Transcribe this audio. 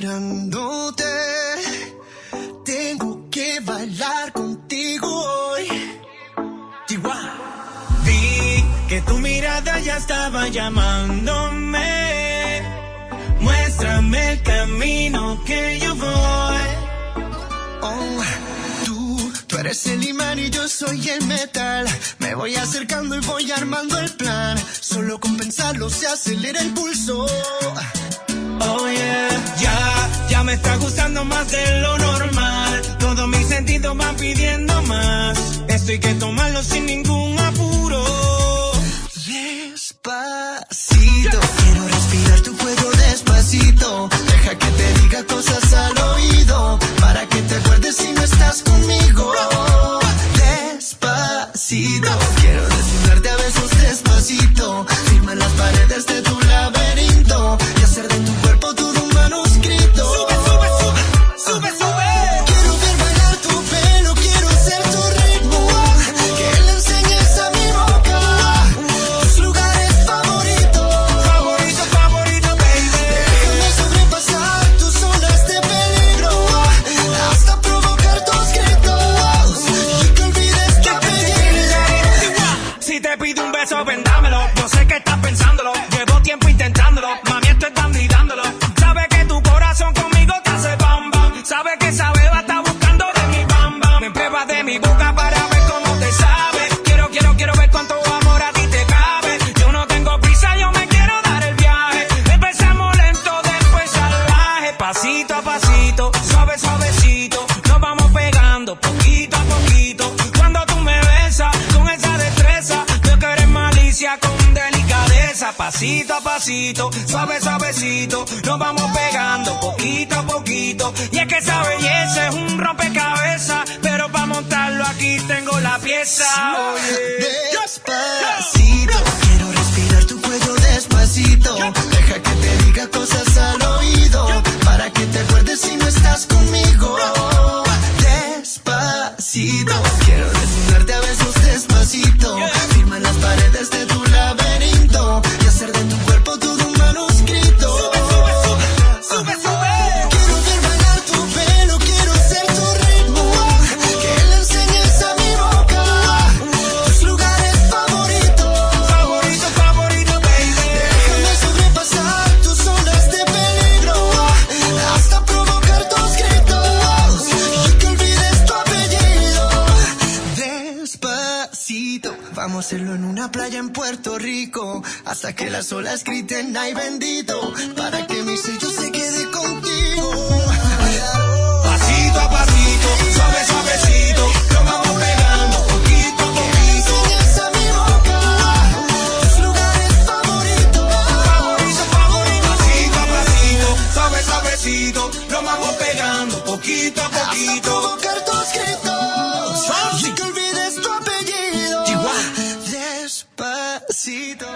mirándote. Tengo que bailar contigo hoy. Chihuahua. Vi que tu mirada ya estaba llamándome. Muéstrame el camino que yo voy. Oh, tú eres el imán y yo soy el metal. Me voy acercando y voy armando el plan. Solo con pensarlo se acelera el pulso. Oh yeah, ya me está gustando más de lo normal. Todos mis sentidos van pidiendo más. Esto hay que tomarlo sin ningún apuro. Despacito, quiero respirar tu cuello despacito. Deja que te diga cosas al oído, para que te acuerdes si no estás conmigo. Despacito, quiero desnudarte a besos despacito. Firma las paredes de tu laberinto y hacer de tu cuerpo todo un manuscrito. Sube, sube, sube, sube, sube. Quiero ver bailar tu pelo, quiero ser tu ritmo. Que le enseñes a mi boca tus lugares favoritos. Favorito, favorito, baby. Déjame sobrepasar tus zonas de peligro hasta provocar tus gritos y que olvides tu apellido. Si te pido un beso, vendámelo. Yo sé que estás pensándolo. Llevo tiempo intentándolo. Mami, estoy dando y dándolo. Sabe que tu corazón conmigo te hace bam bam. Sabe que esa beba está buscando de mi bam bam. Me pruebas de mi boca para ver cómo te sabe. Quiero ver cuánto amor a ti te cabe. Yo no tengo prisa, yo me quiero dar el viaje. Empezamos lento, después salvaje. Pasito a pasito, suave, suavecito. Nos vamos pegando poquito a poquito. Cuando tú me besas con esa destreza, yo que eres malicia con delicadeza. Pasito a pasito, suave, suavecito. Nos vamos pegando poquito a poquito. Y es que esa belleza es un rompecabezas, pero para montarlo aquí tengo la pieza. Oye. Despacito, quiero respirar tu cuello despacito. Deja que te diga cosas al oído, para que te acuerdes si no estás conmigo. Despacito, quiero desnudarte a besos despacito. Firma las paredes de tu laberinto y hacer de tu cuerpo todo un manuscrito. Sube, sube. Quiero ver bailar tu pelo, quiero ser tu ritmo. Que le enseñes a mi boca tus lugares favoritos. Favorito, favorito, baby. Déjame sobrepasar tus zonas de peligro hasta provocar tus gritos y que olvides tu apellido. Despacito, vamos a hacerlo en una playa en Puerto Rico hasta que las olas griten ay bendito, para que mi sello se quede contigo. Pasito a pasito, suave, suavecito. Nos vamos pegando poquito a poquito. Enseñas a mi boca tus lugares favoritos. Favorito, favorito. Pasito a pasito, suave, suavecito. Nos vamos pegando poquito a Hasta poquito. provocar tus gritos y que olvides tu apellido. Chihuahua. Despacito.